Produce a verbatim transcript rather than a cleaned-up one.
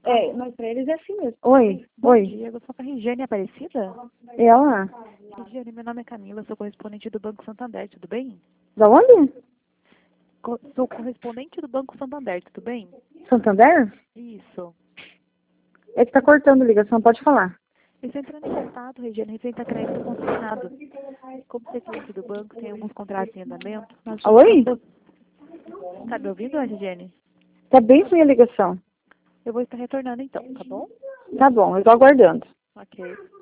É, mas pra eles é assim mesmo. Oi, Bom oi. dia, eu sou com a Regiane Aparecida. Ela? Regiane, meu nome é Camila, sou correspondente do Banco Santander, tudo bem? Da onde? Co- sou correspondente do Banco Santander, tudo bem? Santander? Isso. É que tá cortando a ligação, pode falar. Eu estou entrando em contato, Regiane, referente a crédito consignado. Como você é cliente do banco, tem alguns contratos em andamento. Nós estamos Oi? com- Tá me ouvindo, Regiane? Tá bem ruim a ligação. Eu vou estar retornando então, tá bom? Tá bom, eu tô aguardando. Ok.